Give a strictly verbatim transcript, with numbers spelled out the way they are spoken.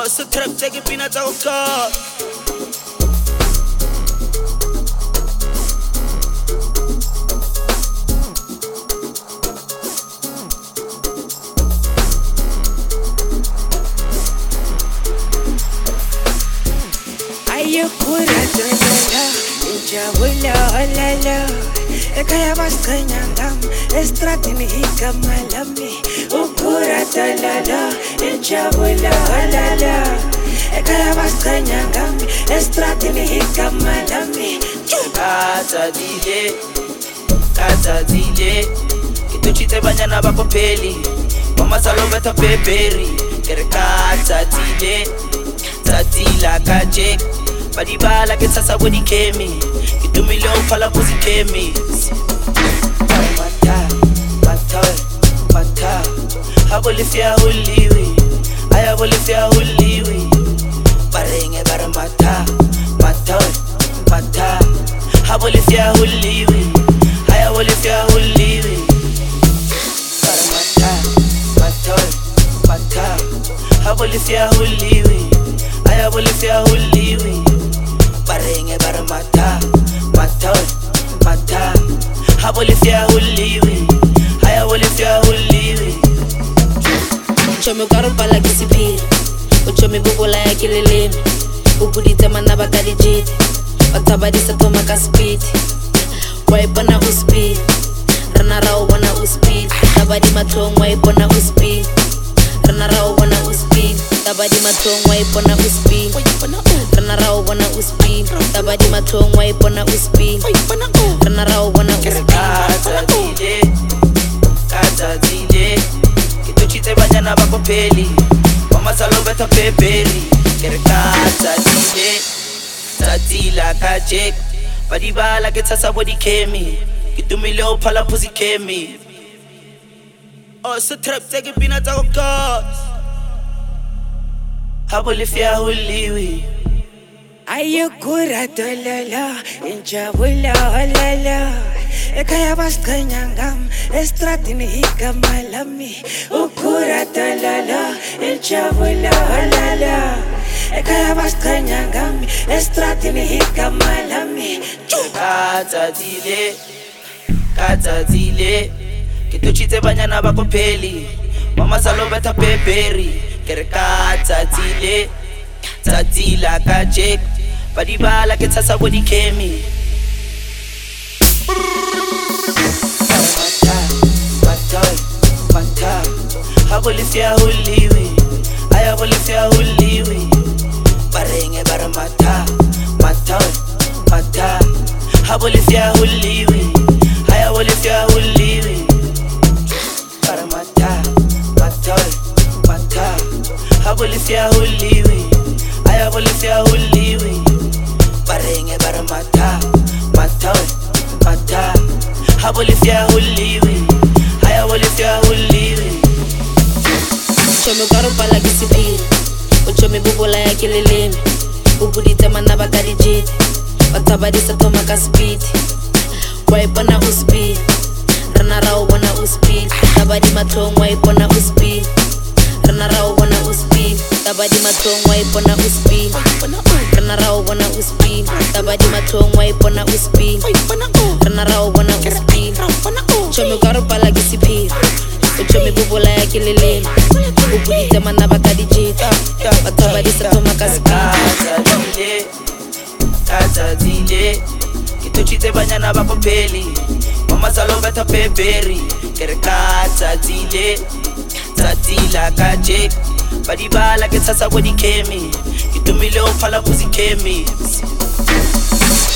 Oh, so trap take it peanuts out of car. Ayukura dolala, injawula olala. Ekaya baskanyangam, estratini hikamalami. Ukura dolala, injawula olala. Ekaya baskanyangam, estratini hikamalami. Kata dile, kata dile. Kituchite banyana bako peli. Mama salo beta peperi. Kere kata dile, tatila kajek. Badibala ke sasa wodi kemi. Kitumile ufala pusi kemi. Mata, mata, mata. Habolifia huliwi, aya bolifia huliwi. Barenge bara mata, mata, mata. Habolifia huliwi, aya bolifia huliwi. Bara mata, mata, mata. Habolifia huliwi, aya bolifia huliwi. Barenge bara mata, mata, mata. Habolifia huliwi, aya bolifia huliwi. Chome karupala kisipiri, uchome bubola ya kilelemi. Ubudite manaba kadijiti, watabadisa toma kaspiti. Waipona uspili, ranarao wana uspili. Tabadi matong waipona uspili, ranarao wana uspili. Tabadi matong waipona uspili, ranarao wana uspili. Tabadi matong waipona uspili, ranarao wana uspili. Kata dile, kata dile. Kituchite banyana bako peli. Mama salo beta peperi. Kere kata dile, tatila kajek. Badibala ke sasa wodi kemi. Kitumile upala pusi kemi. Oh, so trap take it peanuts out of cars. Habolifia huliwi. Ayukura dolala, injawula olala. Ekaya baskanyangam, estratini hikamalami. Ukura dolala, injawula olala. Ekaya baskanyangam, estratini hikamalami. Kata dile, kata dile. Kituchite banyana bako peli. Mama salo beta peperi. Kere kata dile, tatila kajek. Badibala ke sasa wodi kemi. Mata, mata, mata. Habolifia huliwi, aya bolifia huliwi. Barenge bara mata, mata, mata. Habolifia huliwi, aya bolifia huliwi. Bara mata, mata, mata. Habolifia huliwi, aya bolifia huliwi. Barenge bara mata, mata, mata. Habolifia huliwi, aya bolifia huliwi. Chome karupala kisipiri, uchome bubola ya kilelemi. Ubudite manaba kadijiti, watabadisa toma kaspiti. Waipona uspili, ranarao wana uspili. Tabadi matong waipona uspili, ranarao wana uspili. Tabadi matong waipona uspili, ranarao wana uspili. Tabadi matong waipona uspili, ranarao wana uspili. Chome karupala kisipiri, uchome bubola ya kilelemi. Ubudite manaba kadijiti, watabadisa toma kaspiti. Kata dile, kata dile. Kituchite banyana bako peli. Mama salo beta peperi. Kere kata dile, tatila kajek. Badibala ke sasa wodi kemi. Kitumile upala pusi kemi.